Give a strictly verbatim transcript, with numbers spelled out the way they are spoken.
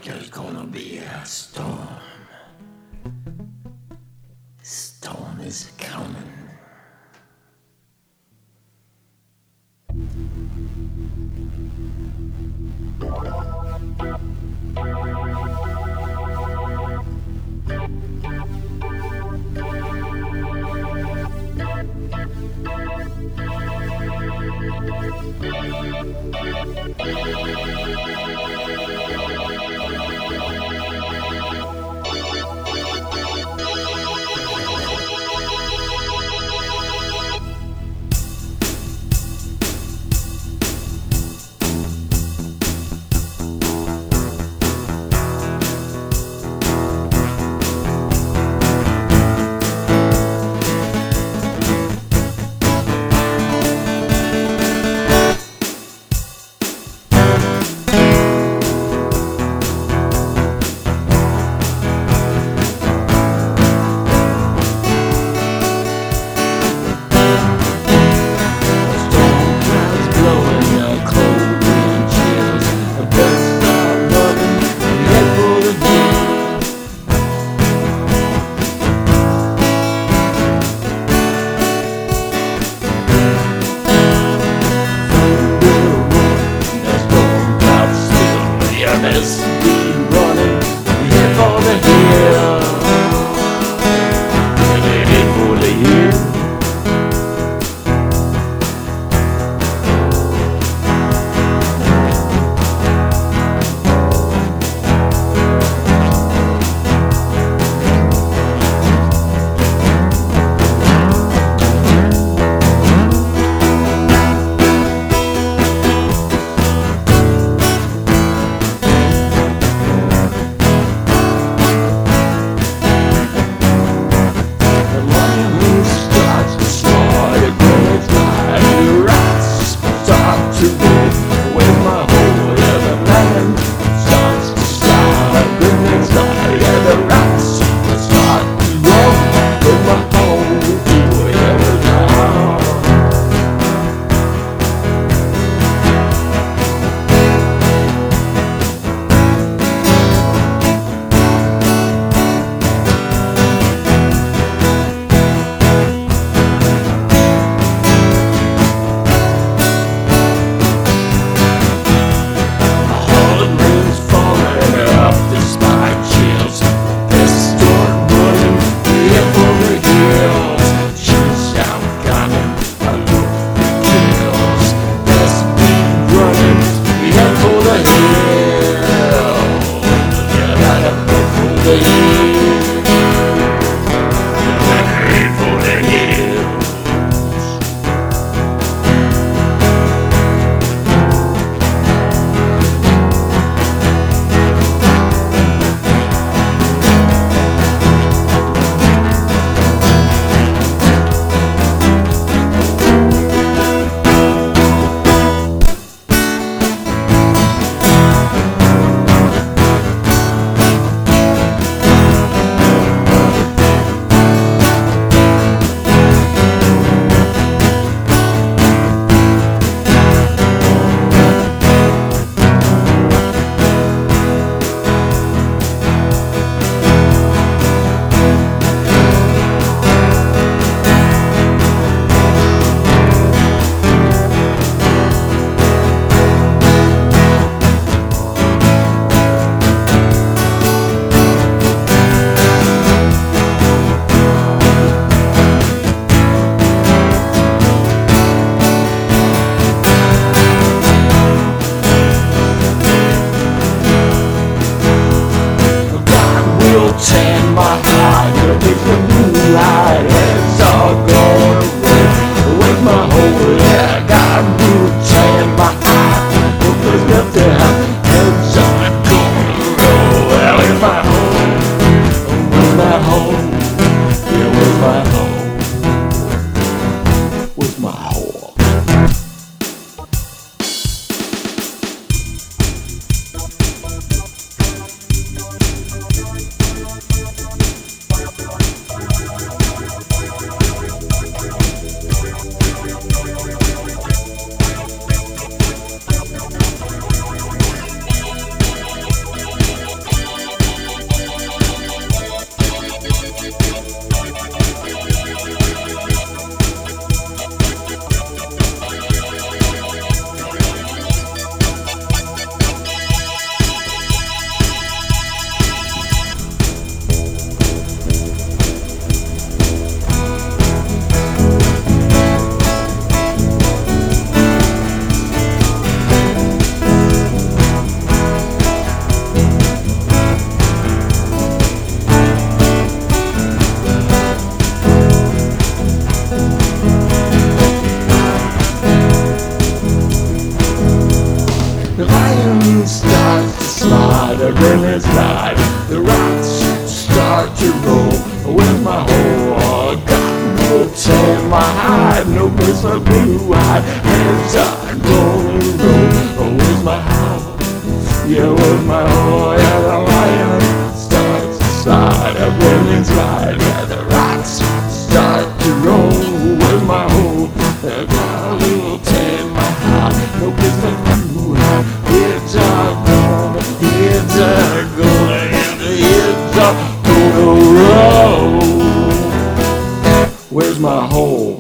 There's gonna be a storm. Storm is coming. tan my hide, no place for blue eyed. Heads are gonna roll. Oh, where's my home? Yeah, where's my home? Yeah, the lion starts to slide, a building's right. Yeah, the rocks start to roll. Where's my home? I got a little tan my hide, no place for blue eyed. Heads are gonna, heads are gonna, and the heads are gonna roll. Where's my home?